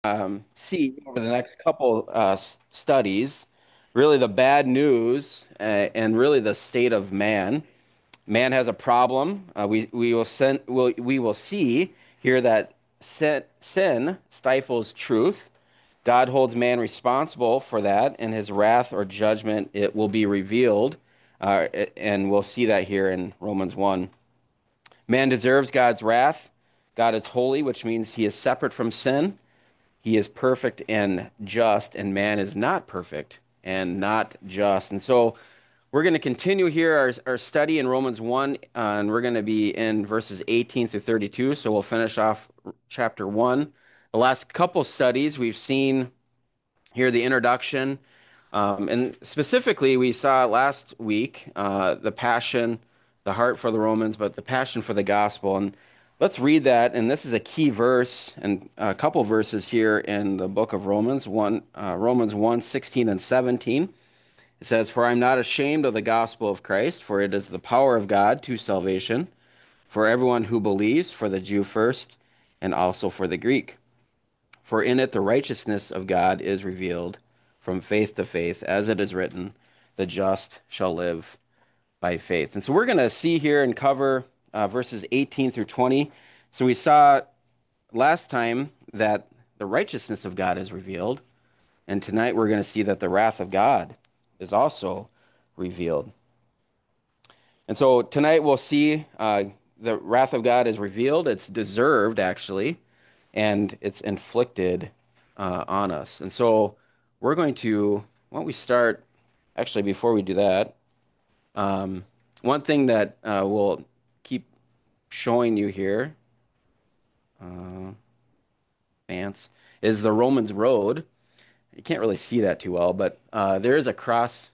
see over the next couple studies, really the bad news and really the state of man. Man has a problem. We will see here that sin stifles truth. God holds man responsible for that, and his wrath or judgment it will be revealed, and we'll see that here in Romans 1. Man deserves God's wrath. God is holy, which means he is separate from sin. He is perfect and just, and man is not perfect and not just. And so we're going to continue here our study in Romans 1, and we're going to be in verses 18 through 32. So we'll finish off chapter 1. The last couple studies, we've seen here the introduction. And specifically, we saw last week the passion, the heart for the Romans, but the passion for the gospel. And let's read that. And this is a key verse and a couple verses here in the book of Romans, Romans 1, 16 and 17. It says, "For I am not ashamed of the gospel of Christ, for it is the power of God to salvation for everyone who believes, for the Jew first, and also for the Greek. For in it the righteousness of God is revealed from faith to faith, as it is written, the just shall live by faith." And so we're going to see here and cover verses 18 through 20. So we saw last time that the righteousness of God is revealed, and tonight we're going to see that the wrath of God is also revealed. And so tonight we'll see the wrath of God is revealed. It's deserved, actually, and it's inflicted on us. And so we're going to, why don't we start, actually, before we do that, um, one thing that we'll keep showing you here, uh, Vance, is the Romans Road. You can't really see that too well, but there is a cross.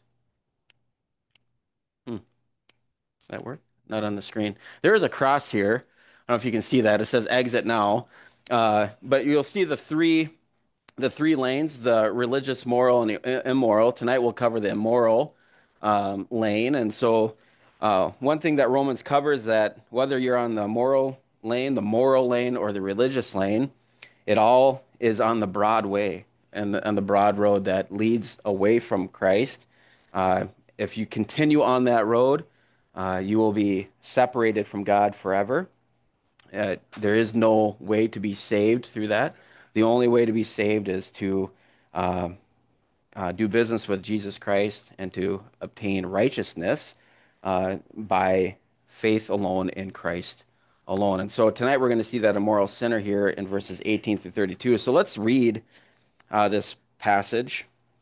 Hmm, that work? Not on the screen. There is a cross here. I don't know if you can see that. It says exit now. But you'll see the three lanes, the religious, moral, and the immoral. Tonight we'll cover the immoral lane. And so one thing that Romans covers that whether you're on the moral lane, or the religious lane, it all is on the broad way and on the broad road that leads away from Christ. Uh, if you continue on that road, you will be separated from God forever. There is no way to be saved through that. The only way to be saved is to uh, do business with Jesus Christ and to obtain righteousness by faith alone in Christ alone. And so tonight we're going to see that immoral sinner here in verses 18 through 32. So let's read this passage,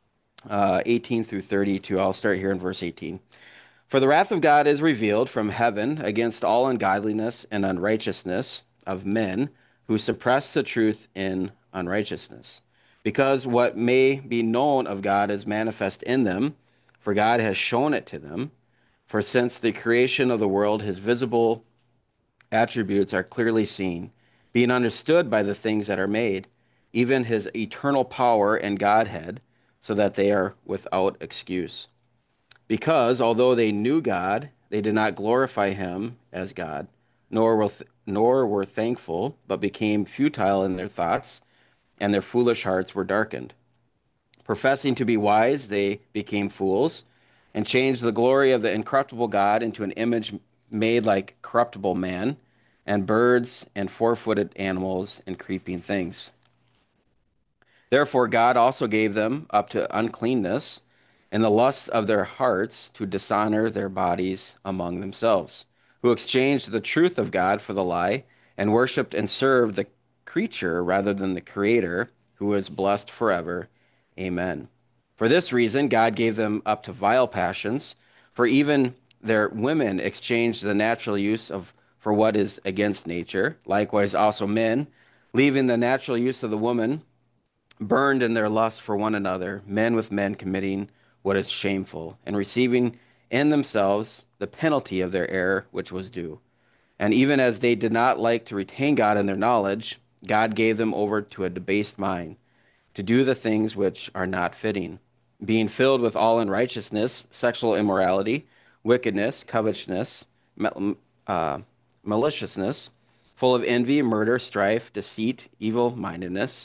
18 through 32. I'll start here in verse 18. "For the wrath of God is revealed from heaven against all ungodliness and unrighteousness of men who suppress the truth in unrighteousness. Because what may be known of God is manifest in them, for God has shown it to them. For since the creation of the world, his visible attributes are clearly seen, being understood by the things that are made, even his eternal power and Godhead, so that they are without excuse. Because although they knew God, they did not glorify him as God, nor were thankful, but became futile in their thoughts, and their foolish hearts were darkened. Professing to be wise, they became fools, and changed the glory of the incorruptible God into an image made like corruptible man, and birds, and four-footed animals, and creeping things. Therefore God also gave them up to uncleanness and the lusts of their hearts to dishonor their bodies among themselves, who exchanged the truth of God for the lie, and worshipped and served the creature rather than the Creator, who is blessed forever. Amen. For this reason, God gave them up to vile passions, for even their women exchanged the natural use of for what is against nature. Likewise, also men, leaving the natural use of the woman, burned in their lust for one another, men with men committing what is shameful, and receiving in themselves the penalty of their error which was due. And even as they did not like to retain God in their knowledge, God gave them over to a debased mind, to do the things which are not fitting, being filled with all unrighteousness, sexual immorality, wickedness, covetousness, uh, maliciousness, full of envy, murder, strife, deceit, evil mindedness.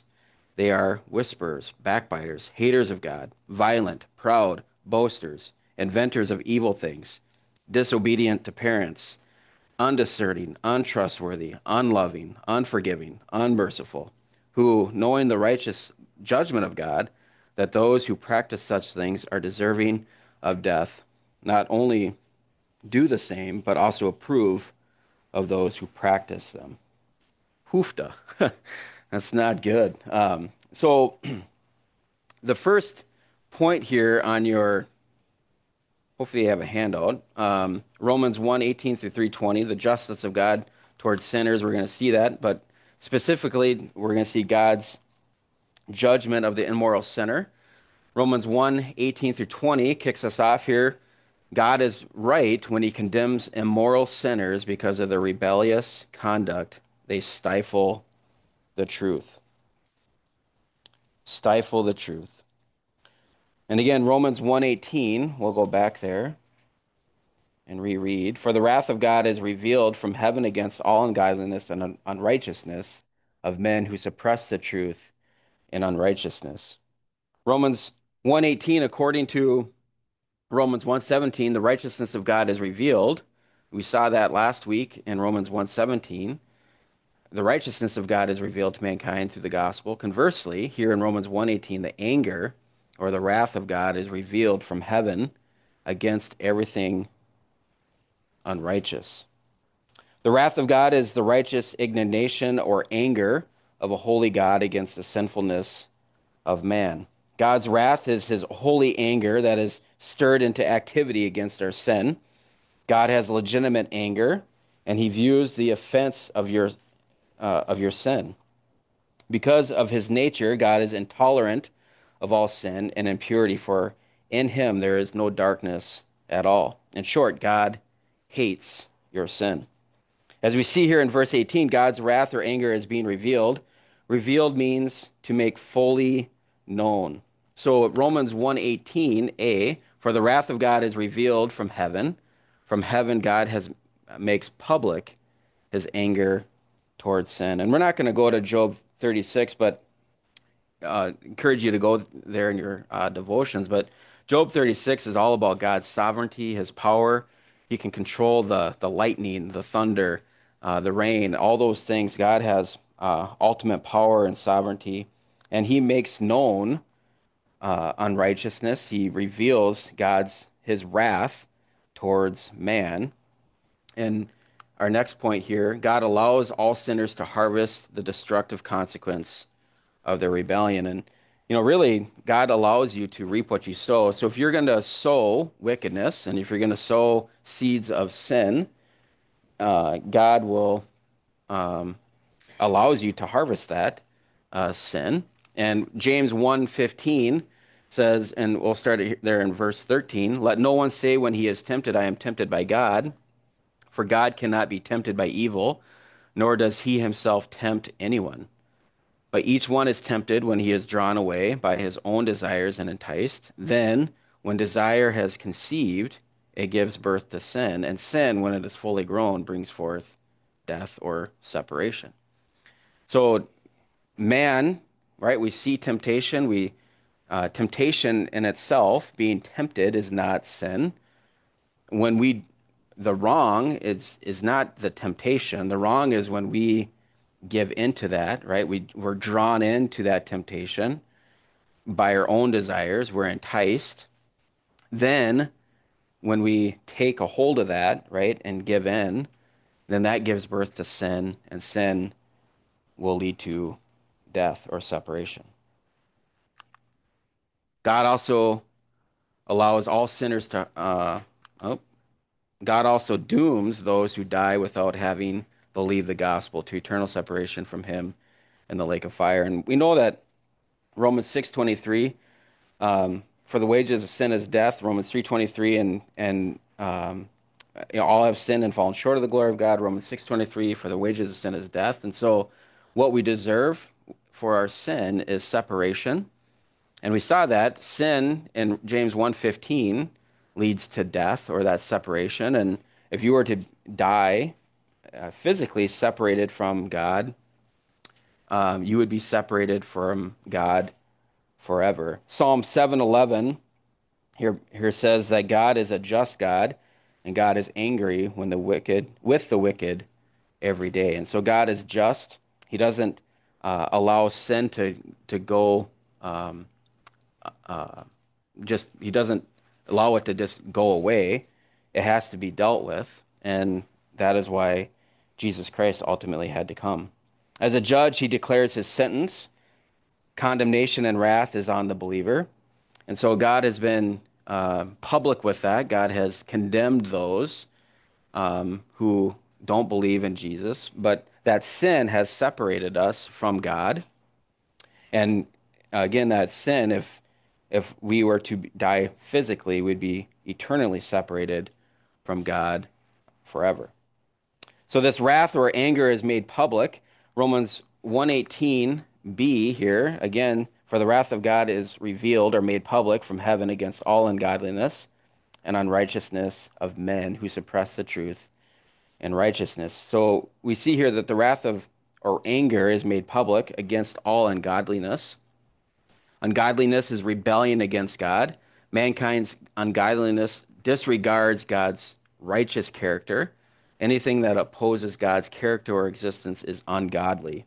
They are whisperers, backbiters, haters of God, violent, proud, boasters, inventors of evil things, disobedient to parents, undiscerning, untrustworthy, unloving, unforgiving, unmerciful, who, knowing the righteous judgment of God, that those who practice such things are deserving of death, not only do the same, but also approve of those who practice them. Hoofda. That's not good. So the first point here on your, hopefully you have a handout, Romans 1:18 through 3:20, the justice of God towards sinners. We're going to see that, but specifically, we're going to see God's judgment of the immoral sinner. Romans 1:18 through 20 kicks us off here. God is right when he condemns immoral sinners because of their rebellious conduct. They stifle the truth. Stifle the truth. And again, Romans 1:18, we'll go back there and reread. For the wrath of God is revealed from heaven against all ungodliness and unrighteousness of men who suppress the truth in unrighteousness. Romans 1:18, according to Romans 1:17, the righteousness of God is revealed. We saw that last week in Romans 1:17. The righteousness of God is revealed to mankind through the gospel. Conversely, here in Romans 1:18, the anger or the wrath of God is revealed from heaven against everything unrighteous. The wrath of God is the righteous indignation or anger of a holy God against the sinfulness of man. God's wrath is his holy anger that is stirred into activity against our sin. God has legitimate anger, and he views the offense of your sin. Because of his nature, God is intolerant of all sin and impurity, for in him there is no darkness at all. In short, God hates your sin. As we see here in verse 18, God's wrath or anger is being revealed. Revealed means to make fully known. So Romans 1:18a, for the wrath of God is revealed from heaven. From heaven, God makes public his anger towards sin. And we're not going to go to Job 36, but encourage you to go there in your devotions. But Job 36 is all about God's sovereignty, his power. He can control the lightning, the thunder, the rain, all those things. God has ultimate power and sovereignty, and he makes known unrighteousness. He reveals his wrath towards man. And our next point here, God allows all sinners to harvest the destructive consequence of their rebellion. And, really, God allows you to reap what you sow. So if you're going to sow wickedness and if you're going to sow seeds of sin, God will allows you to harvest that sin. And James 1:15 says, and we'll start it there in verse 13, let no one say when he is tempted, I am tempted by God. For God cannot be tempted by evil, nor does he himself tempt anyone. But each one is tempted when he is drawn away by his own desires and enticed. Then, when desire has conceived, it gives birth to sin. And sin, when it is fully grown, brings forth death or separation. So, man, right, we see temptation. Temptation in itself, being tempted, is not sin. The wrong is not the temptation. The wrong is when we give into that, right? We're drawn into that temptation by our own desires. We're enticed. Then, when we take a hold of that, right, and give in, then that gives birth to sin, and sin will lead to death or separation. God also allows all sinners to, God also dooms those who die without having believed the gospel to eternal separation from him in the lake of fire. And we know that Romans 6:23, for the wages of sin is death, Romans 3:23, and all have sinned and fallen short of the glory of God, Romans 6:23, for the wages of sin is death. And so what we deserve for our sin is separation. And we saw that sin in James 1:15 leads to death or that separation. And if you were to die physically separated from God, you would be separated from God forever. Psalm 7:11 here says that God is a just God, and God is angry when the wicked with the wicked every day. And so God is just. He doesn't allow sin to go um, just he doesn't allow it to just go away. It has to be dealt with, and that is why Jesus Christ ultimately had to come. As a judge, he declares his sentence. Condemnation and wrath is on the believer. And so God has been public with that. God has condemned those who don't believe in Jesus, but that sin has separated us from God. And again, that sin, if we were to die physically, we'd be eternally separated from God forever. So this wrath or anger is made public. Romans 1:18b here, again, for the wrath of God is revealed or made public from heaven against all ungodliness and unrighteousness of men who suppress the truth and righteousness. So we see here that the wrath of or anger is made public against all ungodliness. Ungodliness is rebellion against God. Mankind's ungodliness disregards God's righteous character. Anything that opposes God's character or existence is ungodly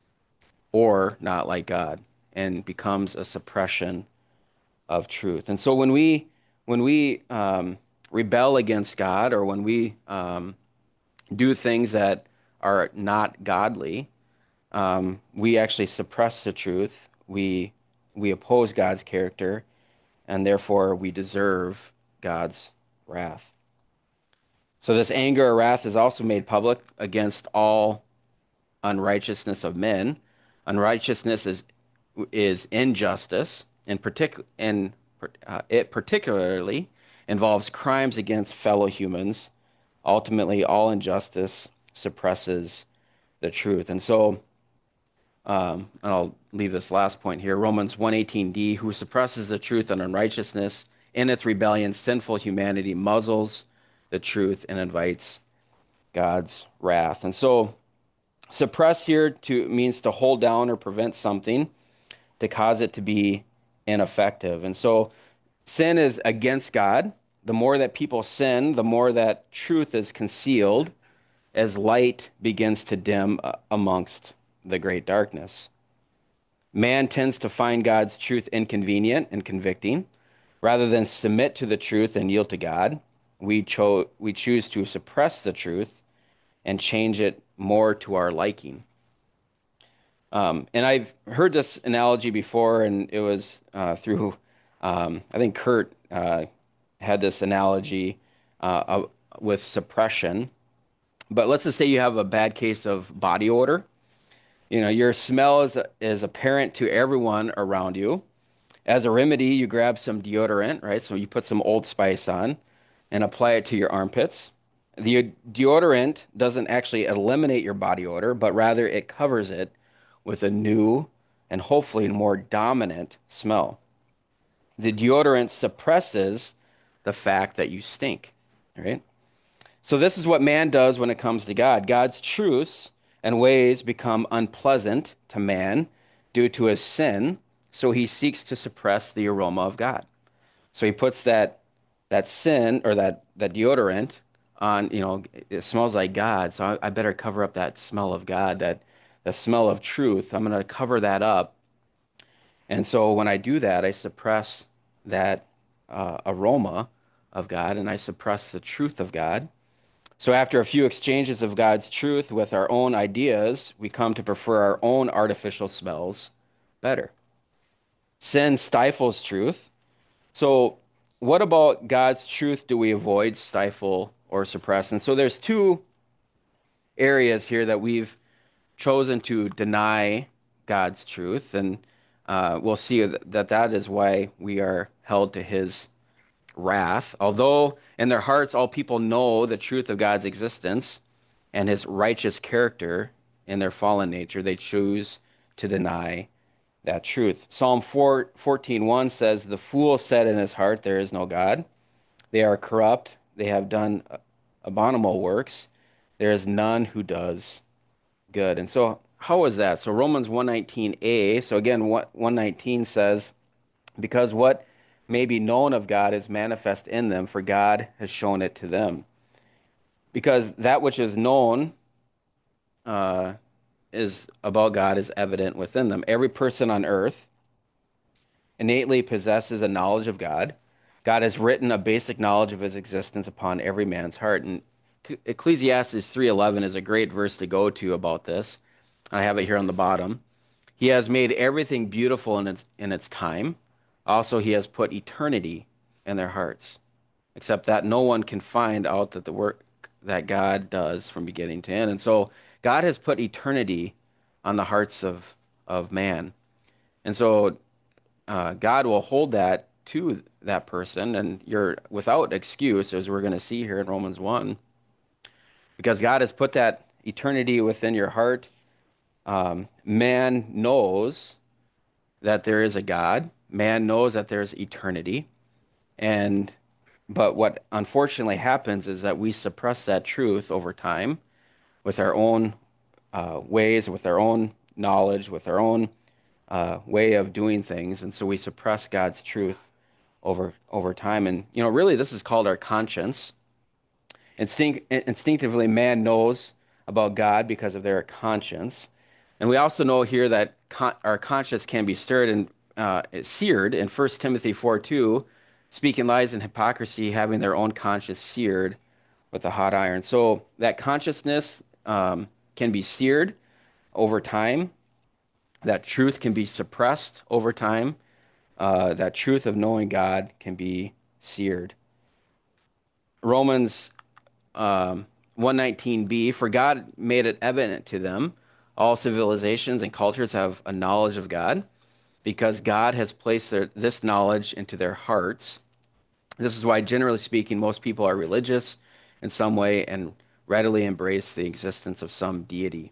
or not like God and becomes a suppression of truth. And so when we rebel against God or when we do things that are not godly, we actually suppress the truth. We oppose God's character, and therefore we deserve God's wrath. So this anger or wrath is also made public against all unrighteousness of men. Unrighteousness is injustice, and it particularly involves crimes against fellow humans. Ultimately, all injustice suppresses the truth. And so, and I'll leave this last point here. Romans 1:18d, who suppresses the truth and unrighteousness in its rebellion, sinful humanity muzzles the truth and invites God's wrath. And so suppress here means to hold down or prevent something, to cause it to be ineffective. And so sin is against God. The more that people sin, the more that truth is concealed as light begins to dim amongst the great darkness. Man tends to find God's truth inconvenient and convicting. Rather than submit to the truth and yield to God, we choose to suppress the truth and change it more to our liking. And I've heard this analogy before, and it was through, I think Kurt had this analogy with suppression. But let's just say you have a bad case of body odor. You know, your smell is apparent to everyone around you. As a remedy, you grab some deodorant, right? So you put some Old Spice on and apply it to your armpits. The deodorant doesn't actually eliminate your body odor, but rather it covers it with a new and hopefully more dominant smell. The deodorant suppresses the fact that you stink, right? So this is what man does when it comes to God. God's truths and ways become unpleasant to man due to his sin, so he seeks to suppress the aroma of God. So he puts that sin or that deodorant on, you know, it smells like God, so I better cover up that smell of God, that the smell of truth. I'm going to cover that up. And so when I do that, I suppress that aroma of God and I suppress the truth of God. So after a few exchanges of God's truth with our own ideas, we come to prefer our own artificial smells better. Sin stifles truth. So what about God's truth do we avoid, stifle, or suppress? And so there's two areas here that we've chosen to deny God's truth, and we'll see that is why we are held to his wrath. Although in their hearts all people know the truth of God's existence and his righteous character in their fallen nature, they choose to deny that truth. Psalm 14:1 says, "The fool said in his heart, there is no God. They are corrupt. They have done abominable works. There is none who does good." And so how is that? So Romans 1:19a. So again, what 1:19 says, because what may be known of God is manifest in them, for God has shown it to them. Because that which is known uh, is about God is evident within them. Every person on earth innately possesses a knowledge of God. God has written a basic knowledge of his existence upon every man's heart. And Ecclesiastes 3:11 is a great verse to go to about this. I have it here on the bottom. He has made everything beautiful in its time. Also, he has put eternity in their hearts, except that no one can find out that the work that God does from beginning to end. And so God has put eternity on the hearts of man. And so God will hold that to that person, and you're without excuse, as we're going to see here in Romans 1, because God has put that eternity within your heart. Man knows that there is a God. Man knows that there's eternity. And but what unfortunately happens is that we suppress that truth over time with our own ways, with our own knowledge, with our own way of doing things, and so we suppress God's truth over time. And really, this is called our conscience. Instinctively, man knows about God because of their conscience. And we also know here that our conscience can be stirred and seared in 1 Timothy 4:2, speaking lies and hypocrisy, having their own conscience seared with a hot iron. So that consciousness can be seared over time. That truth can be suppressed over time. That truth of knowing God can be seared. Romans 119b, for God made it evident to them, all civilizations and cultures have a knowledge of God, because God has placed this knowledge into their hearts. This is why, generally speaking, most people are religious in some way and readily embrace the existence of some deity.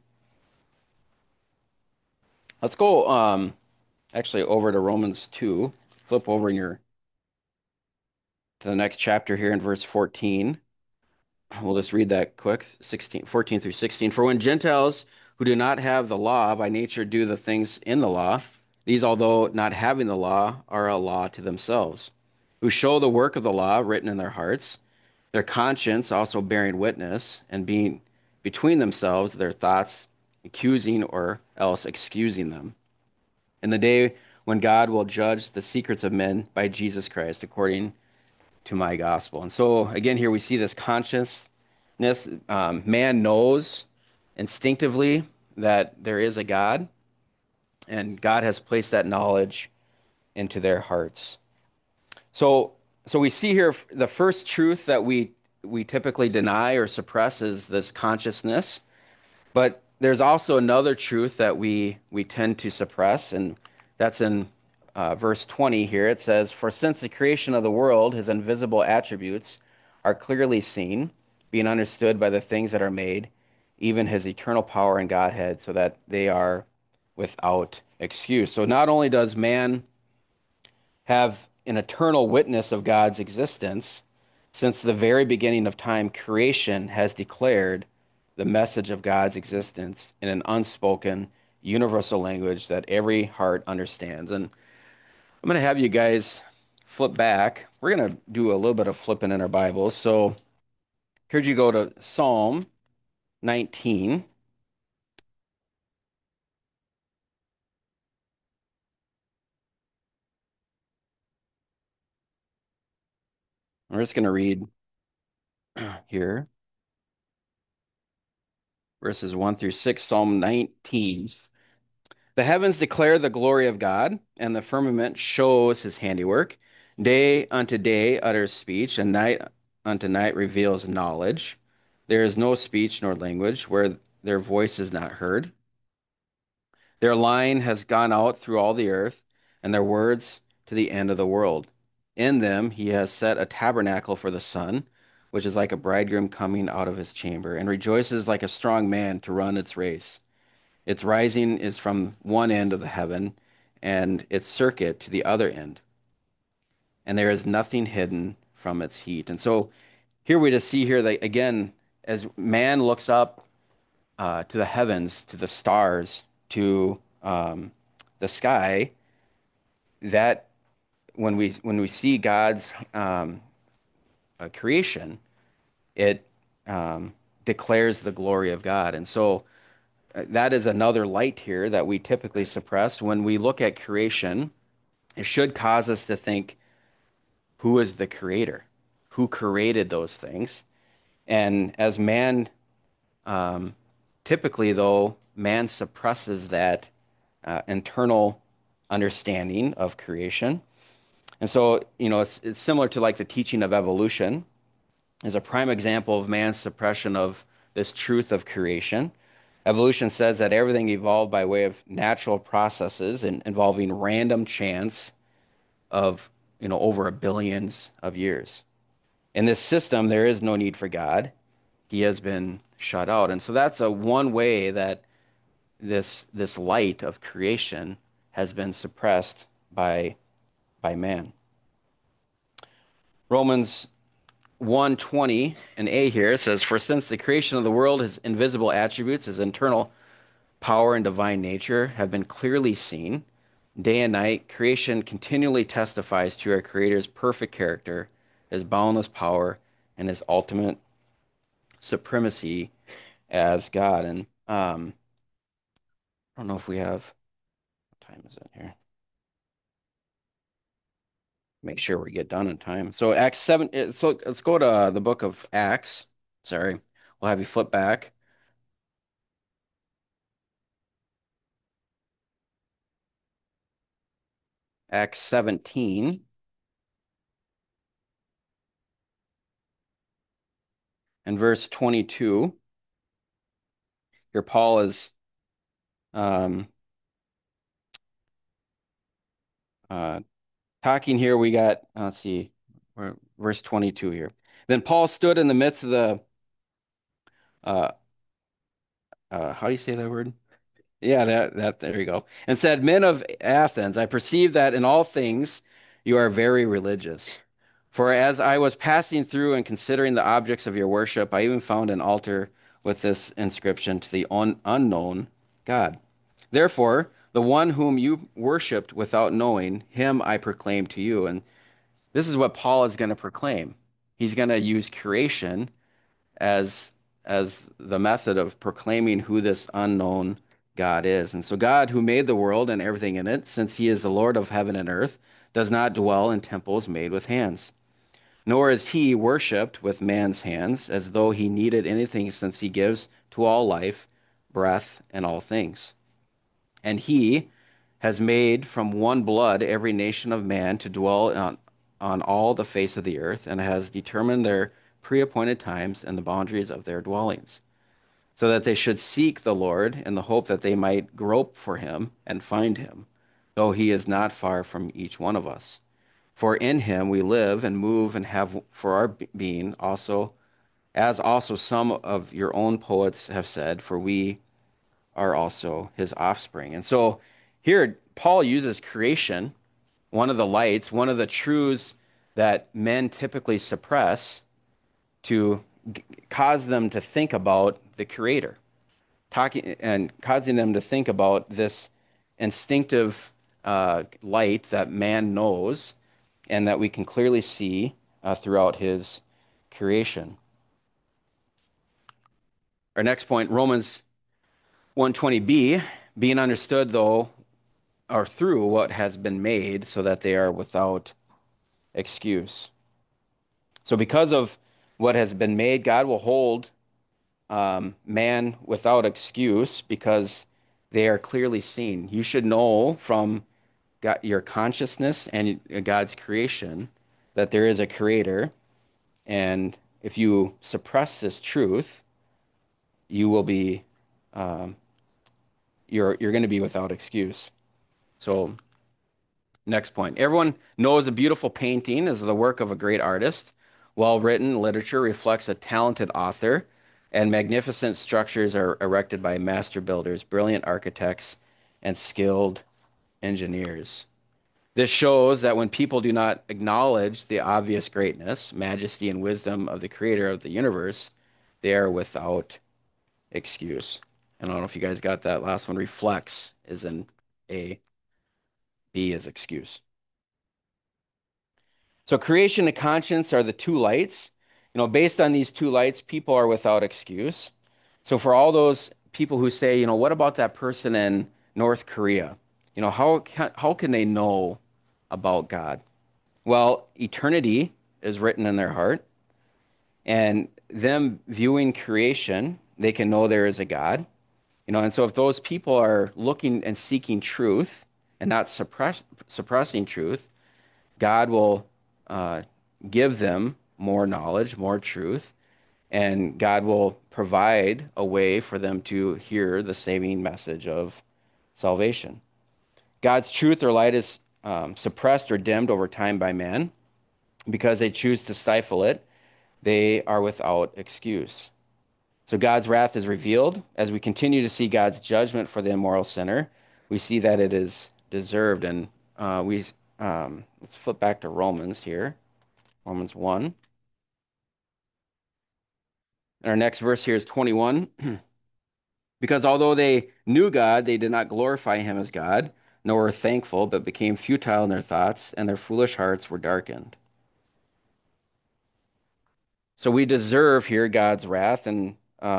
Let's go actually over to Romans 2. Flip over to the next chapter here in verse 14. We'll just read that quick, 14 through 16. For when Gentiles who do not have the law by nature do the things in the law, these, although not having the law, are a law to themselves, who show the work of the law written in their hearts, their conscience also bearing witness, and being between themselves their thoughts accusing or else excusing them. In the day when God will judge the secrets of men by Jesus Christ, according to my gospel. And so, again, here we see this consciousness. Man knows instinctively that there is a God, and God has placed that knowledge into their hearts. So we see here the first truth that we typically deny or suppress is this consciousness. But there's also another truth that we tend to suppress, and that's in verse 20 here. It says, for since the creation of the world, his invisible attributes are clearly seen, being understood by the things that are made, even his eternal power and Godhead, so that they are without excuse. So not only does man have an eternal witness of God's existence, since the very beginning of time, creation has declared the message of God's existence in an unspoken, universal language that every heart understands. And I'm going to have you guys flip back. We're going to do a little bit of flipping in our Bibles. So, could you go to Psalm 19? We're just going to read here verses 1 through 6, Psalm 19. The heavens declare the glory of God, and the firmament shows his handiwork. Day unto day utters speech, and night unto night reveals knowledge. There is no speech nor language where their voice is not heard. Their line has gone out through all the earth, and their words to the end of the world. In them he has set a tabernacle for the sun, which is like a bridegroom coming out of his chamber, and rejoices like a strong man to run its race. Its rising is from one end of the heaven, and its circuit to the other end, and there is nothing hidden from its heat. And so here we just see here that again, as man looks up to the heavens, to the stars, to the sky, that when we see God's creation, it declares the glory of God. And so that is another light here that we typically suppress. When we look at creation, it should cause us to think, who is the creator? Who created those things? And as man, um, typically, though, man suppresses that internal understanding of creation. And so, it's similar to like the teaching of evolution is a prime example of man's suppression of this truth of creation. Evolution says that everything evolved by way of natural processes and involving random chance of, over a billions of years. In this system, there is no need for God. He has been shut out. And so that's a one way that this light of creation has been suppressed by man. Romans 1:20 and A here says, "For since the creation of the world, his invisible attributes, his internal power and divine nature have been clearly seen, day and night, creation continually testifies to our Creator's perfect character, his boundless power, and his ultimate supremacy as God." And I don't know if we have, what time is it here? Make sure we get done in time. So Acts 7, so let's go to the book of Acts. Sorry. We'll have you flip back. Acts 17 and verse 22. Here Paul is um, uh, talking here. We got, let's see, verse 22 here. Then Paul stood in the midst of uh, how do you say that word? Yeah, there you go. And said, "Men of Athens, I perceive that in all things you are very religious. For as I was passing through and considering the objects of your worship, I even found an altar with this inscription, to the unknown God. Therefore, the one whom you worshipped without knowing, him I proclaim to you." And this is what Paul is going to proclaim. He's going to use creation as the method of proclaiming who this unknown God is. And so God, who made the world and everything in it, since he is the Lord of heaven and earth, does not dwell in temples made with hands. Nor is he worshipped with man's hands, as though he needed anything, since he gives to all life, breath, and all things. And he has made from one blood every nation of man to dwell on all the face of the earth, and has determined their pre-appointed times and the boundaries of their dwellings, so that they should seek the Lord in the hope that they might grope for him and find him, though he is not far from each one of us. For in him we live and move and have for our being, also, as also some of your own poets have said, for we are also his offspring. And so here, Paul uses creation, one of the lights, one of the truths that men typically suppress, to cause them to think about the creator, talking and causing them to think about this instinctive light that man knows and that we can clearly see throughout his creation. Our next point, Romans 1:20b, being understood though, or through what has been made, so that they are without excuse. So because of what has been made, God will hold man without excuse, because they are clearly seen. You should know from God, your consciousness and God's creation, that there is a creator. And if you suppress this truth, you will be um, you're going to be without excuse. So next point. Everyone knows a beautiful painting is the work of a great artist. Well-written literature reflects a talented author, and magnificent structures are erected by master builders, brilliant architects, and skilled engineers. This shows that when people do not acknowledge the obvious greatness, majesty, and wisdom of the creator of the universe, they are without excuse. I don't know if you guys got that last one. Reflex is in A, B is excuse. So creation and conscience are the two lights. Based on these two lights, people are without excuse. So for all those people who say, what about that person in North Korea? How can they know about God? Well, eternity is written in their heart, and them viewing creation, they can know there is a God. And so if those people are looking and seeking truth and not suppressing truth, God will uh, give them more knowledge, more truth, and God will provide a way for them to hear the saving message of salvation. God's truth or light is suppressed or dimmed over time by man because they choose to stifle it. They are without excuse. So God's wrath is revealed. As we continue to see God's judgment for the immoral sinner, we see that it is deserved. And let's flip back to Romans here, Romans 1. And our next verse here is 21. Because although they knew God, they did not glorify him as God, nor were thankful, but became futile in their thoughts, and their foolish hearts were darkened. So we deserve here God's wrath. And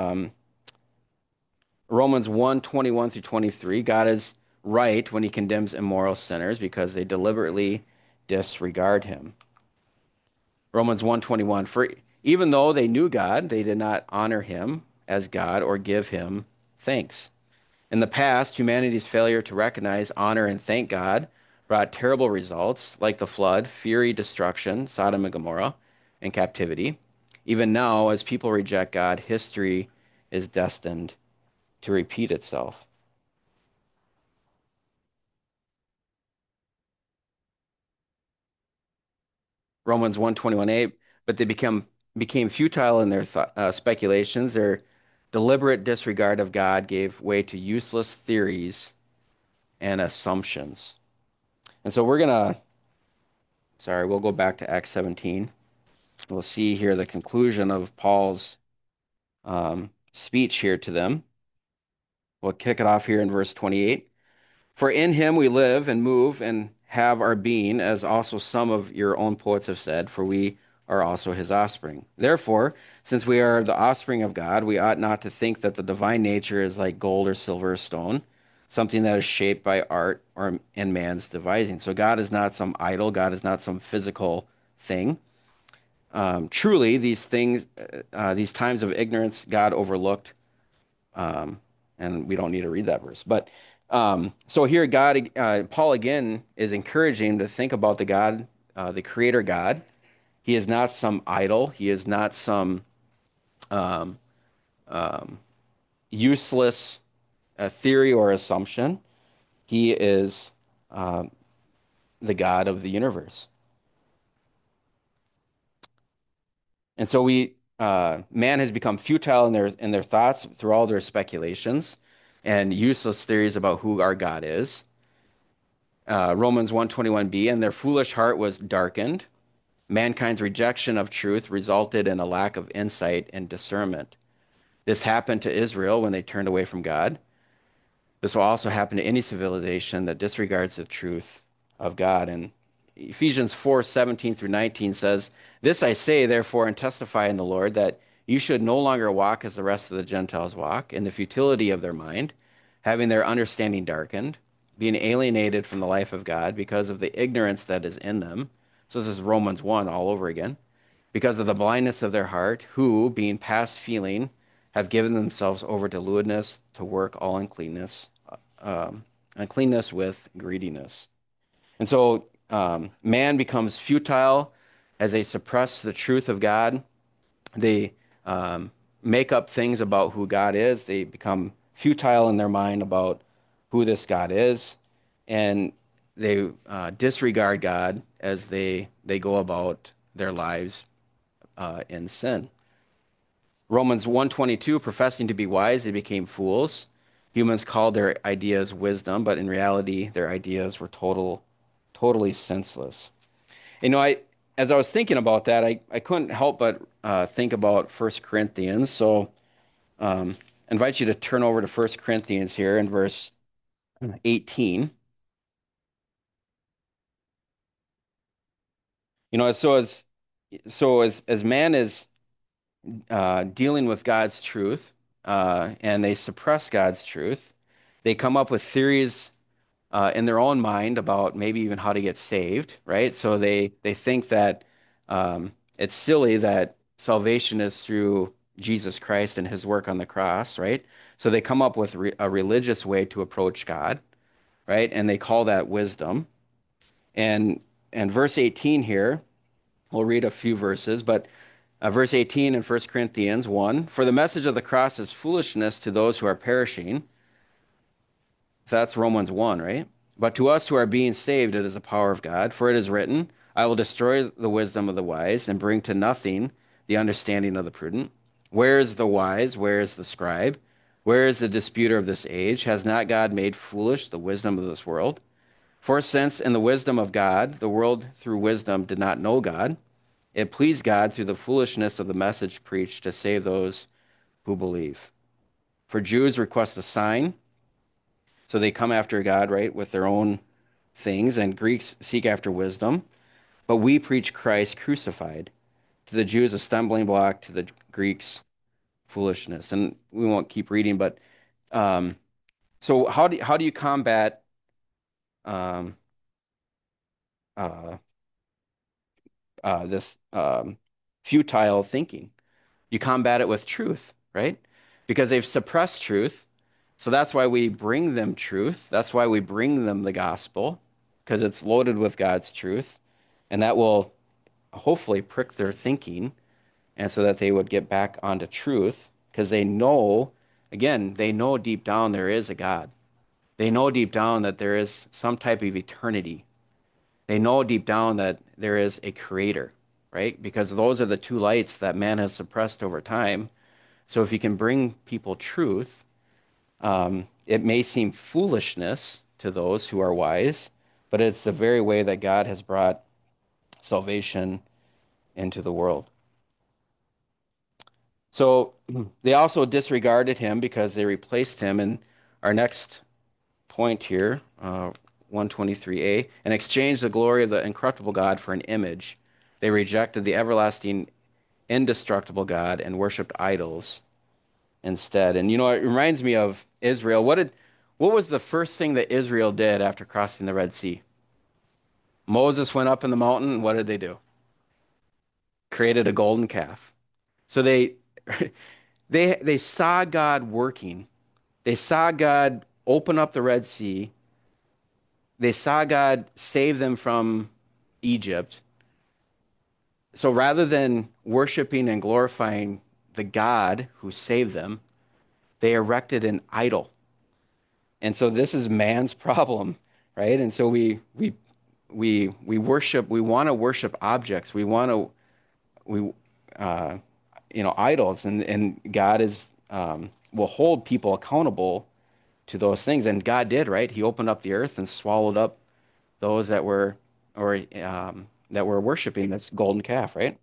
Romans 1:21 through 23, God is right when he condemns immoral sinners because they deliberately disregard him. Romans 1:21, for even though they knew God, they did not honor him as God or give him thanks. In the past, humanity's failure to recognize, honor, and thank God brought terrible results like the flood, fury, destruction, Sodom and Gomorrah, and captivity. Even now, as people reject God, history is destined to repeat itself. Romans 1:21a, but they became futile in their speculations. Their deliberate disregard of God gave way to useless theories and assumptions. And so we'll go back to Acts 17. We'll see here the conclusion of Paul's speech here to them. We'll kick it off here in verse 28. For in him we live and move and have our being, as also some of your own poets have said, for we are also his offspring. Therefore, since we are the offspring of God, we ought not to think that the divine nature is like gold or silver or stone, something that is shaped by art or in man's devising. So God is not some idol, God is not some physical thing. Truly, these things, these times of ignorance, God overlooked, um, and we don't need to read that verse. But so here, Paul again is encouraging to think about the God, the Creator God. He is not some idol. He is not some um, um, useless theory or assumption. He is uh, the God of the universe. And so man has become futile in their thoughts through all their speculations and useless theories about who our God is. Romans 1:21b, and their foolish heart was darkened. Mankind's rejection of truth resulted in a lack of insight and discernment. This happened to Israel when they turned away from God. This will also happen to any civilization that disregards the truth of God. And Ephesians 4:17 through 19 says, this I say, therefore, and testify in the Lord, that you should no longer walk as the rest of the Gentiles walk, in the futility of their mind, having their understanding darkened, being alienated from the life of God because of the ignorance that is in them. So this is Romans 1 all over again. Because of the blindness of their heart, who, being past feeling, have given themselves over to lewdness, to work all uncleanness with greediness. And so man becomes futile as they suppress the truth of God. They make up things about who God is. They become futile in their mind about who this God is. And they disregard God as they go about their lives in sin. Romans 1:22, professing to be wise, they became fools. Humans called their ideas wisdom, but in reality, their ideas were totally senseless. As I was thinking about that, I couldn't help but think about First Corinthians. So invite you to turn over to First Corinthians here in verse 18. You know, as man is dealing with God's truth, and they suppress God's truth, they come up with theories in their own mind about maybe even how to get saved, right? So they think that it's silly that salvation is through Jesus Christ and his work on the cross, right? So they come up with a religious way to approach God, right? And they call that wisdom. And verse 18 here, we'll read a few verses, but verse 18 in First Corinthians 1, for the message of the cross is foolishness to those who are perishing. That's Romans 1, right? But to us who are being saved, it is the power of God. For it is written, I will destroy the wisdom of the wise and bring to nothing the understanding of the prudent. Where is the wise? Where is the scribe? Where is the disputer of this age? Has not God made foolish the wisdom of this world? For since in the wisdom of God, the world through wisdom did not know God, it pleased God through the foolishness of the message preached to save those who believe. For Jews request a sign, so they come after God, right, with their own things, and Greeks seek after wisdom. But we preach Christ crucified. To the Jews, a stumbling block, to the Greeks, foolishness. And we won't keep reading, but um, so how do you combat um, uh, this futile thinking? You combat it with truth, right? Because they've suppressed truth. So that's why we bring them truth. That's why we bring them the gospel, because it's loaded with God's truth. And that will hopefully prick their thinking, and so that they would get back onto truth, because they know, again, they know deep down there is a God. They know deep down that there is some type of eternity. They know deep down that there is a creator, right? Because those are the two lights that man has suppressed over time. So if you can bring people truth, it may seem foolishness to those who are wise, but it's the very way that God has brought salvation into the world. So they also disregarded him because they replaced him. In our next point here, 123a, and exchanged the glory of the incorruptible God for an image. They rejected the everlasting, indestructible God and worshiped idols instead. And you know, it reminds me of Israel. What was the first thing that Israel did after crossing the Red Sea? Moses went up in the mountain. What did they do? Created a golden calf. So they they saw God working. They saw God open up the Red Sea. They saw God save them from Egypt. So rather than worshiping and glorifying the God who saved them, they erected an idol. And so this is man's problem, right? And so we worship, we want to worship objects. We want to we uh idols, and God is will hold people accountable to those things. And God did, right? He opened up the earth and swallowed up those that were or that were worshiping this golden calf, right?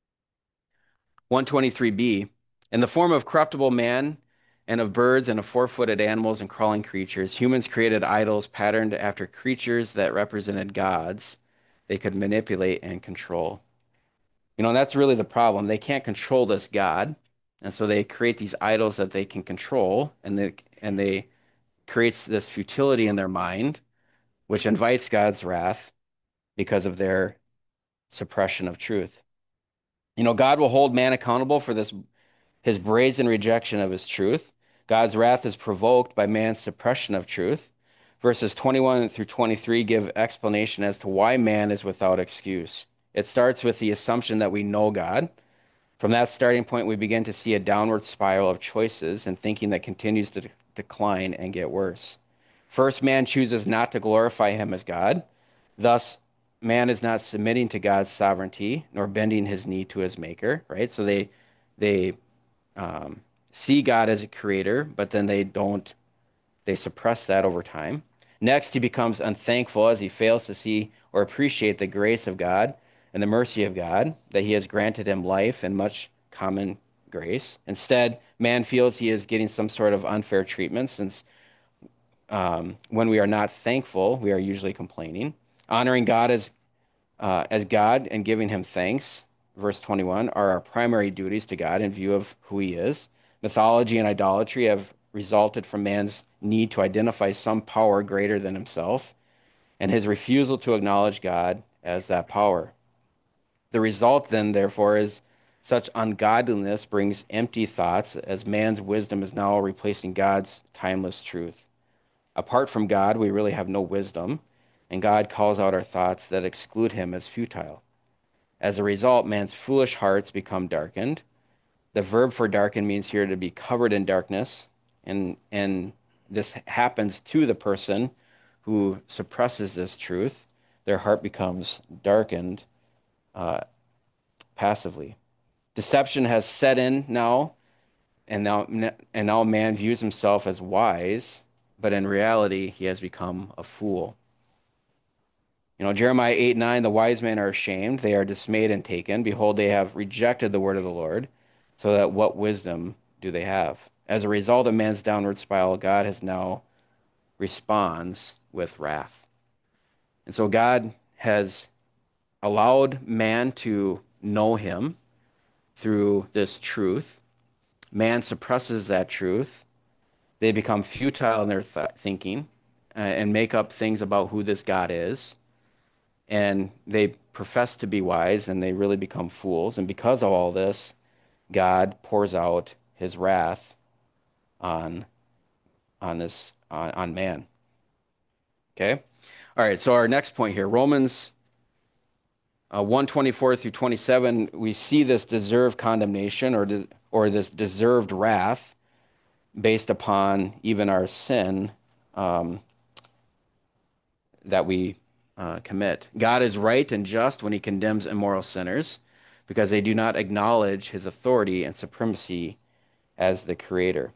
123b, in the form of corruptible man and of birds and of four-footed animals and crawling creatures, humans created idols patterned after creatures that represented gods they could manipulate and control. You know, and that's really the problem. They can't control this God, and so they create these idols that they can control, and they creates this futility in their mind, which invites God's wrath because of their suppression of truth. You know, God will hold man accountable for this his brazen rejection of his truth. God's wrath is provoked by man's suppression of truth. Verses 21 through 23 give explanation as to why man is without excuse. It starts with the assumption that we know God. From that starting point, we begin to see a downward spiral of choices and thinking that continues to decline and get worse. First, man chooses not to glorify him as God. Thus, man is not submitting to God's sovereignty nor bending his knee to his maker, right? So they um, see God as a creator, but then they suppress that over time. Next, he becomes unthankful as he fails to see or appreciate the grace of God and the mercy of God, that he has granted him life and much common grace. Instead, man feels he is getting some sort of unfair treatment since when we are not thankful, we are usually complaining. Honoring God as God and giving him thanks, verse 21, are our primary duties to God in view of who he is. Mythology and idolatry have resulted from man's need to identify some power greater than himself and his refusal to acknowledge God as that power. The result, then, therefore, is such ungodliness brings empty thoughts, as man's wisdom is now replacing God's timeless truth. Apart from God, we really have no wisdom, and God calls out our thoughts that exclude him as futile. As a result, man's foolish hearts become darkened. The verb for darken means here to be covered in darkness, and this happens to the person who suppresses this truth. Their heart becomes darkened uh, passively. Deception has set in now, and now man views himself as wise, but in reality, he has become a fool. Jeremiah 8:9, the wise men are ashamed, they are dismayed and taken. Behold, they have rejected the word of the Lord, so that what wisdom do they have? As a result of man's downward spiral, God has now responds with wrath. And so God has allowed man to know him through this truth. Man suppresses that truth. They become futile in their thinking and make up things about who this God is. And they profess to be wise and they really become fools. And because of all this, God pours out his wrath on on man. Okay? All right, so our next point here, Romans 1:24 through 27, we see this deserved condemnation or this deserved wrath based upon even our sin um, that we commit. God is right and just when he condemns immoral sinners because they do not acknowledge his authority and supremacy as the creator.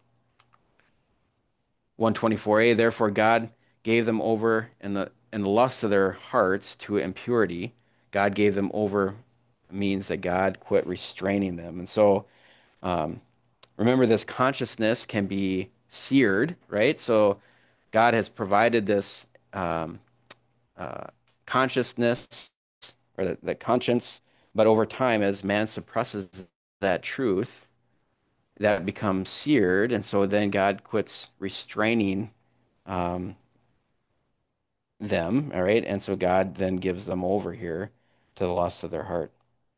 124a, therefore God gave them over in the lust of their hearts to impurity. God gave them over means that God quit restraining them. And so um, remember, this consciousness can be seared, right? So God has provided this um, uh, consciousness or the conscience, but over time, as man suppresses that truth, that becomes seared, and so then God quits restraining um, them, all right? And so God then gives them over here to the lust of their heart.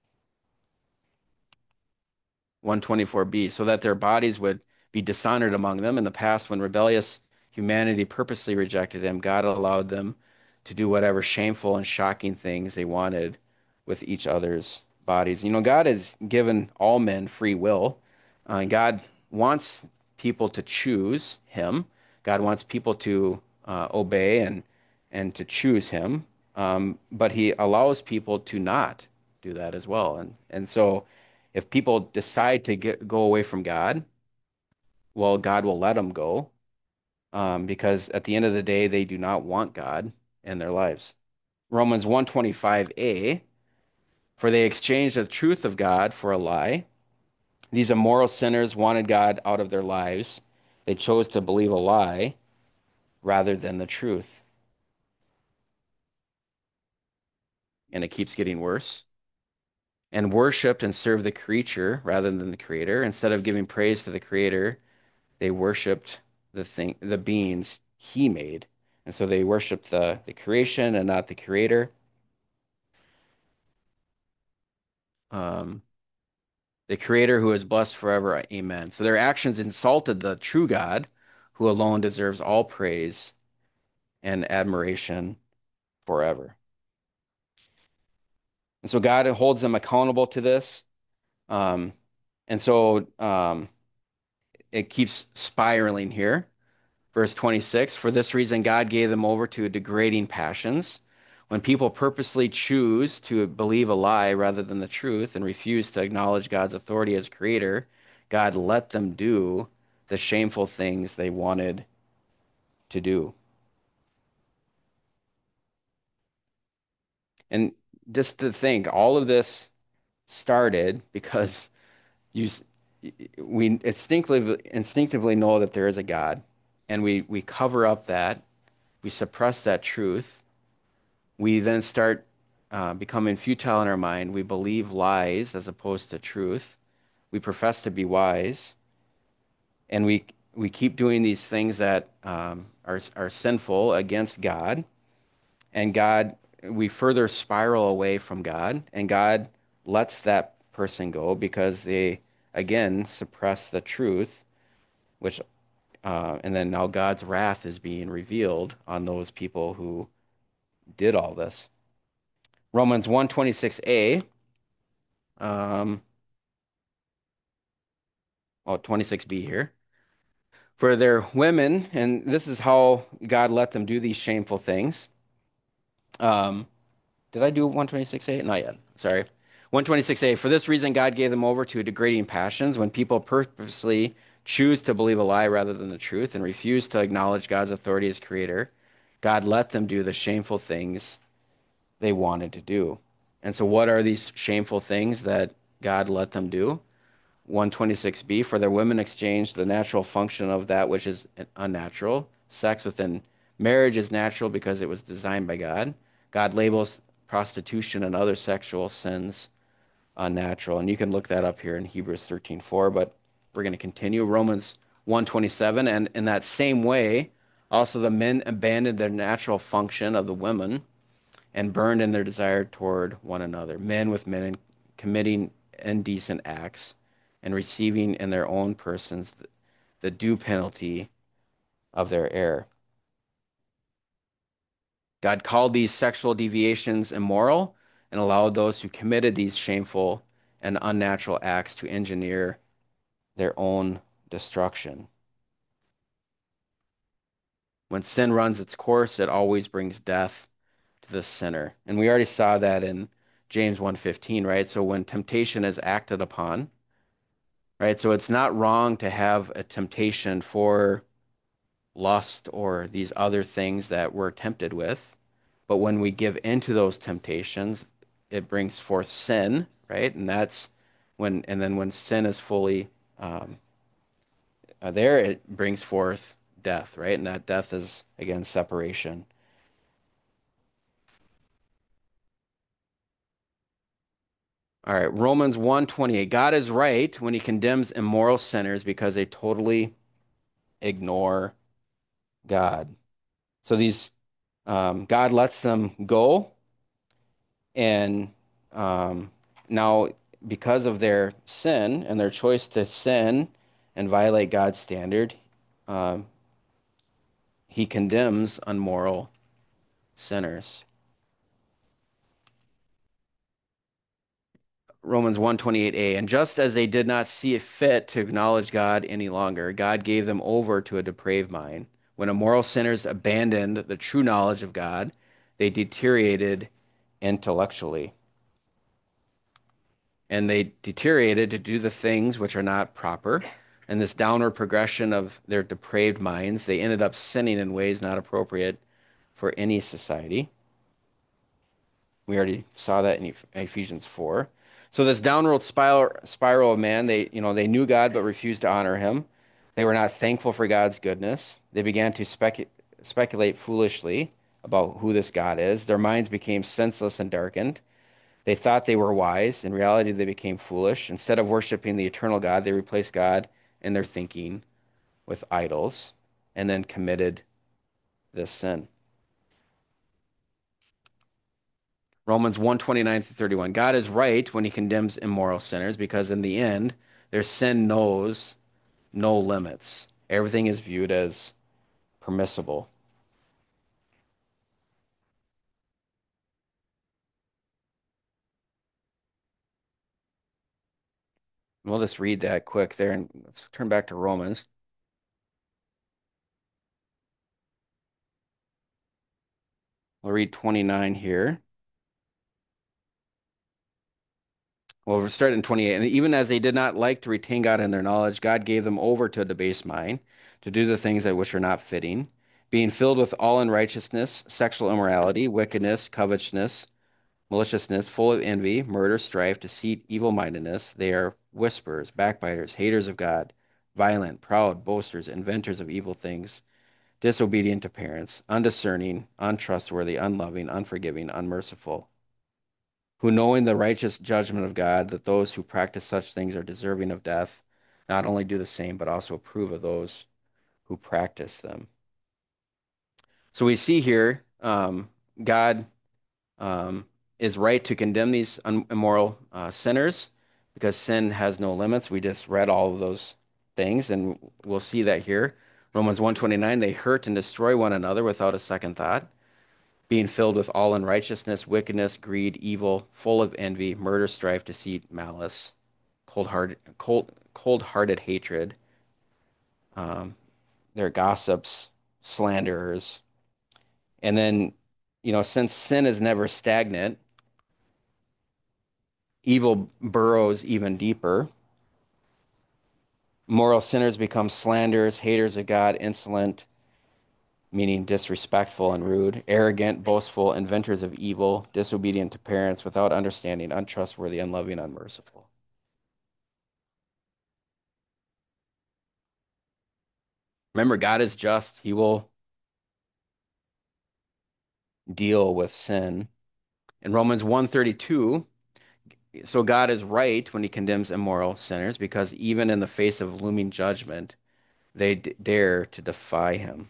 124b, so that their bodies would be dishonored among them. In the past, when rebellious humanity purposely rejected him, God allowed them to do whatever shameful and shocking things they wanted with each other's bodies. God has given all men free will, and God wants people to choose him. God wants people to obey and to choose him, but he allows people to not do that as well. And so if people decide to go away from God, well, God will let them go because at the end of the day, they do not want God in their lives. Romans 125a, for they exchanged the truth of God for a lie. These immoral sinners wanted God out of their lives. They chose to believe a lie rather than the truth. And it keeps getting worse. And worshiped and served the creature rather than the creator. Instead of giving praise to the creator, they worshipped the beings he made. And so they worshiped the creation and not the creator. Um, the creator who is blessed forever. Amen. So their actions insulted the true God who alone deserves all praise and admiration forever. And so God holds them accountable to this. Um, and so it keeps spiraling here. Verse 26, for this reason, God gave them over to degrading passions. When people purposely choose to believe a lie rather than the truth and refuse to acknowledge God's authority as creator, God let them do the shameful things they wanted to do. And just to think, all of this started because you we instinctively know that there is a God, and we cover up that, we suppress that truth. We then start becoming futile in our mind. We believe lies as opposed to truth. We profess to be wise, and we keep doing these things that are sinful against God, and God, we further spiral away from God, and God lets that person go because they again suppress the truth, which and then now God's wrath is being revealed on those people who did all this. Romans 1:26a, um, 26b here. For their women, and this is how God let them do these shameful things. Um, did I do 126a? Not yet. Sorry. 126a. For this reason, God gave them over to degrading passions when people purposely choose to believe a lie rather than the truth and refuse to acknowledge God's authority as creator. God let them do the shameful things they wanted to do. And so, what are these shameful things that God let them do? 126b, for their women exchanged the natural function of that which is unnatural. Sex within marriage is natural because it was designed by God. God labels prostitution and other sexual sins unnatural. And you can look that up here in Hebrews 13:4, but we're going to continue. Romans 1:27, and in that same way, also the men abandoned their natural function of the women and burned in their desire toward one another, men with men committing indecent acts and receiving in their own persons the due penalty of their error. God called these sexual deviations immoral and allowed those who committed these shameful and unnatural acts to engineer their own destruction. When sin runs its course, it always brings death to the sinner. And we already saw that in James 1:15, right? So when temptation is acted upon, right? So it's not wrong to have a temptation for lust or these other things that we're tempted with. But when we give into those temptations, it brings forth sin, right? And that's and then when sin is fully um, there, it brings forth death, right? And that death is, again, separation. All right, Romans 1:28. God is right when he condemns immoral sinners because they totally ignore God. So God lets them go, and now because of their sin and their choice to sin and violate God's standard, um, he condemns unmoral sinners. Romans 1:28a, and just as they did not see it fit to acknowledge God any longer, God gave them over to a depraved mind. When immoral sinners abandoned the true knowledge of God, they deteriorated intellectually. And they deteriorated to do the things which are not proper. And this downward progression of their depraved minds, they ended up sinning in ways not appropriate for any society. We already saw that in Ephesians 4. So this downward spiral of man, they knew God but refused to honor him. They were not thankful for God's goodness. They began to speculate foolishly about who this God is. Their minds became senseless and darkened. They thought they were wise. In reality, they became foolish. Instead of worshiping the eternal God, they replaced God in their thinking with idols and then committed this sin. Romans 1:29 through 31. God is right when he condemns immoral sinners because in the end, their sin knows no limits. Everything is viewed as permissible. We'll just read that quick there and let's turn back to Romans. We'll read 29 here. Well, we're starting in 28. And even as they did not like to retain God in their knowledge, God gave them over to a debased mind to do the things that which are not fitting, being filled with all unrighteousness, sexual immorality, wickedness, covetousness, maliciousness, full of envy, murder, strife, deceit, evil-mindedness. They are whisperers, backbiters, haters of God, violent, proud, boasters, inventors of evil things, disobedient to parents, undiscerning, untrustworthy, unloving, unforgiving, unmerciful, who knowing the righteous judgment of God, that those who practice such things are deserving of death, not only do the same, but also approve of those who practice them. So we see here God um, is right to condemn these immoral sinners because sin has no limits. We just read all of those things, and we'll see that here. Romans 1:29, they hurt and destroy one another without a second thought, being filled with all unrighteousness, wickedness, greed, evil, full of envy, murder, strife, deceit, malice, cold-hearted hatred. Um, they're gossips, slanderers. And then, since sin is never stagnant, evil burrows even deeper. Moral sinners become slanderers, haters of God, insolent, meaning disrespectful and rude, arrogant, boastful, inventors of evil, disobedient to parents, without understanding, untrustworthy, unloving, unmerciful. Remember, God is just. He will deal with sin. In Romans 1:32, so God is right when he condemns immoral sinners because even in the face of looming judgment, they dare to defy him.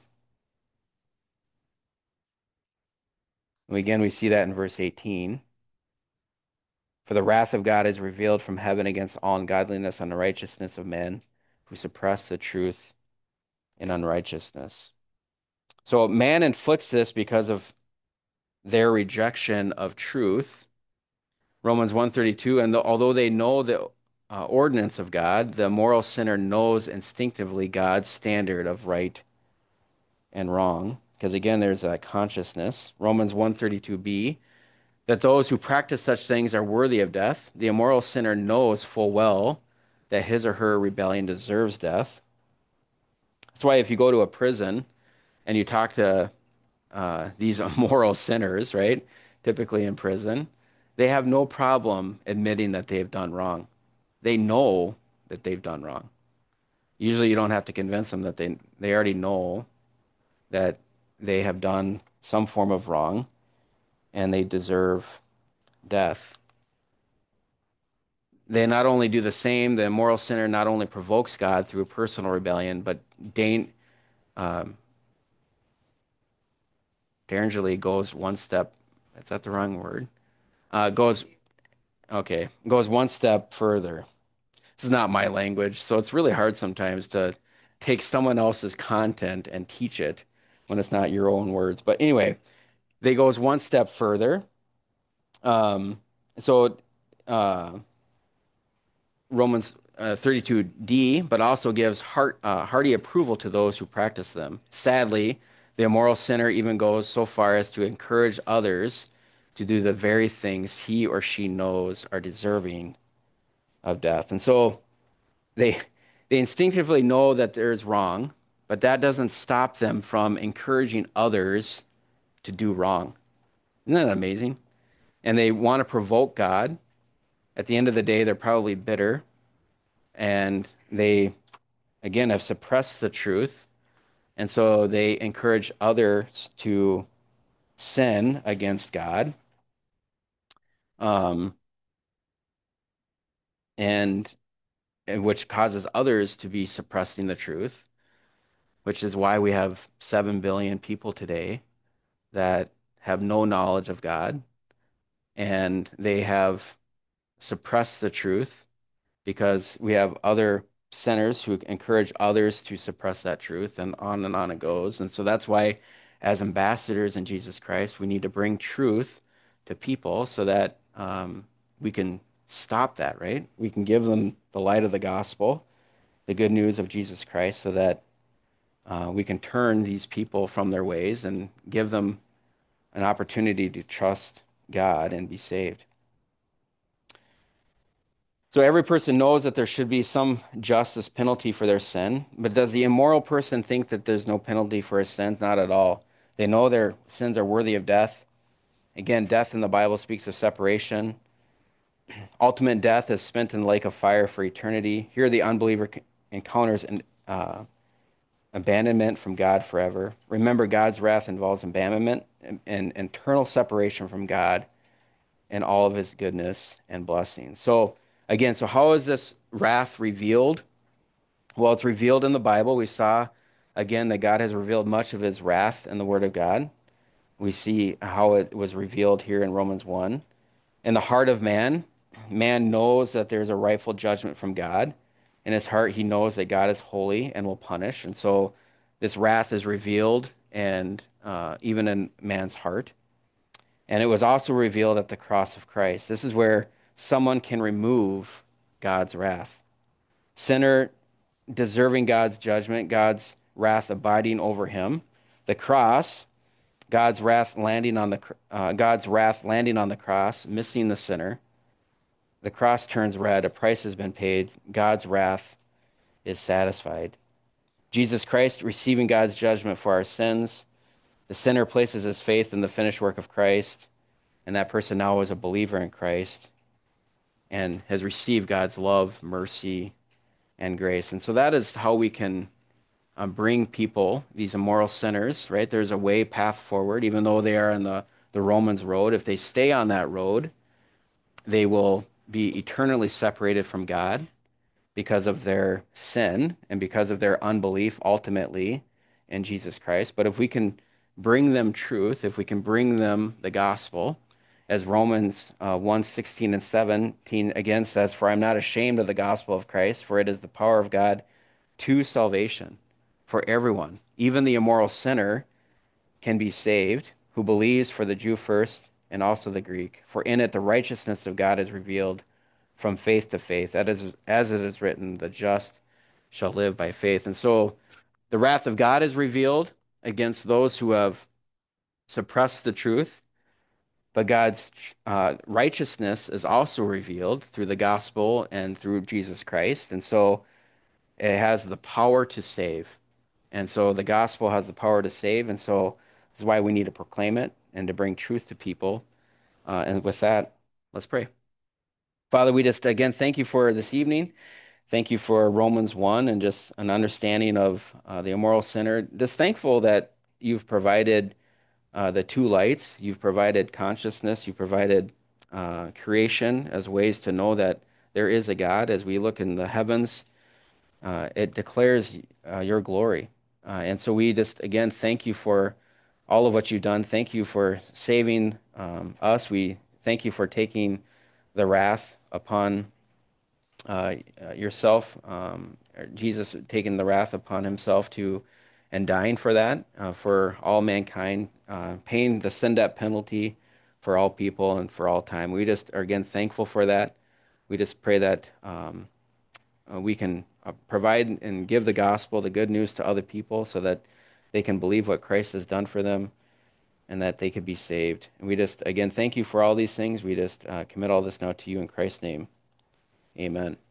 And again, we see that in verse 18. For the wrath of God is revealed from heaven against all ungodliness and unrighteousness of men who suppress the truth in unrighteousness. So man inflicts this because of their rejection of truth. Romans 1:32, and although they know the ordinance of God, the moral sinner knows instinctively God's standard of right and wrong. Because again, there's a consciousness. Romans 1:32b, that those who practice such things are worthy of death. The immoral sinner knows full well that his or her rebellion deserves death. That's why if you go to a prison and you talk to these immoral sinners, right, typically in prison, they have no problem admitting that they have done wrong. They know that they've done wrong. Usually you don't have to convince them that they already know that they have done some form of wrong and they deserve death. They not only do the same, the immoral sinner not only provokes God through personal rebellion, but um, dangerously goes one step. Is that the wrong word? Goes okay, goes one step further. This is not my language, so it's really hard sometimes to take someone else's content and teach it when it's not your own words. But anyway, they goes one step further. Um, so uh, Romans 32d, but also gives hearty approval to those who practice them. Sadly, the immoral sinner even goes so far as to encourage others to do the very things he or she knows are deserving of death. And so they they instinctively know that there's wrong, but that doesn't stop them from encouraging others to do wrong. Isn't that amazing? And they want to provoke God. At the end of the day, they're probably bitter and they again have suppressed the truth, and so they encourage others to sin against God, um, and which causes others to be suppressing the truth, which is why we have 7 billion people today that have no knowledge of God, and they have suppressed the truth because we have other sinners who encourage others to suppress that truth, and on it goes. And so that's why, as ambassadors in Jesus Christ, we need to bring truth to people so that we can stop that, right? We can give them the light of the gospel, the good news of Jesus Christ, so that we can turn these people from their ways and give them an opportunity to trust God and be saved. So every person knows that there should be some justice penalty for their sin, but does the immoral person think that there's no penalty for his sins? Not at all. They know their sins are worthy of death. Again, death in the Bible speaks of separation. Ultimate death is spent in the lake of fire for eternity. Here, the unbeliever encounters an abandonment from God forever. Remember, God's wrath involves abandonment and internal separation from God and all of his goodness and blessings. So, again, so how is this wrath revealed? Well, it's revealed in the Bible. We saw, again, that God has revealed much of his wrath in the Word of God. We see how it was revealed here in Romans 1. In the heart of man, man knows that there's a rightful judgment from God. In his heart, he knows that God is holy and will punish. And so this wrath is revealed and even in man's heart. And it was also revealed at the cross of Christ. This is where someone can remove God's wrath. Sinner deserving God's judgment, God's wrath abiding over him. The cross, God's wrath landing on the cross, missing the sinner. The cross turns red. A price has been paid. God's wrath is satisfied. Jesus Christ receiving God's judgment for our sins. The sinner places his faith in the finished work of Christ, and that person now is a believer in Christ and has received God's love, mercy, and grace. And so that is how we can bring people, these immoral sinners, right? There's a way, path forward, even though they are on the Romans road. If they stay on that road, they will be eternally separated from God because of their sin and because of their unbelief ultimately in Jesus Christ. But if we can bring them truth, if we can bring them the gospel, as Romans 1, 16 and 17 again says, "For I'm not ashamed of the gospel of Christ, for it is the power of God to salvation for everyone. Even the immoral sinner can be saved, who believes, for the Jew first and also the Greek. For in it the righteousness of God is revealed from faith to faith. That is, as it is written, the just shall live by faith." And so the wrath of God is revealed against those who have suppressed the truth, but God's righteousness is also revealed through the gospel and through Jesus Christ. And so it has the power to save. And so the gospel has the power to save. And so this is why we need to proclaim it and to bring truth to people. And with that, let's pray. Father, we just again thank you for this evening. Thank you for Romans 1 and just an understanding of the immoral sinner. Just thankful that you've provided the two lights. You've provided consciousness. You provided creation as ways to know that there is a God. As we look in the heavens, it declares your glory. And so we just, again, thank you for all of what you've done. Thank you for saving us. We thank you for taking the wrath upon yourself, Jesus taking the wrath upon himself to and dying for that, for all mankind, paying the sin debt penalty for all people and for all time. We just are again thankful for that. We just pray that we can provide and give the gospel, the good news to other people so that they can believe what Christ has done for them and that they could be saved. And we just, again, thank you for all these things. We just commit all this now to you in Christ's name. Amen.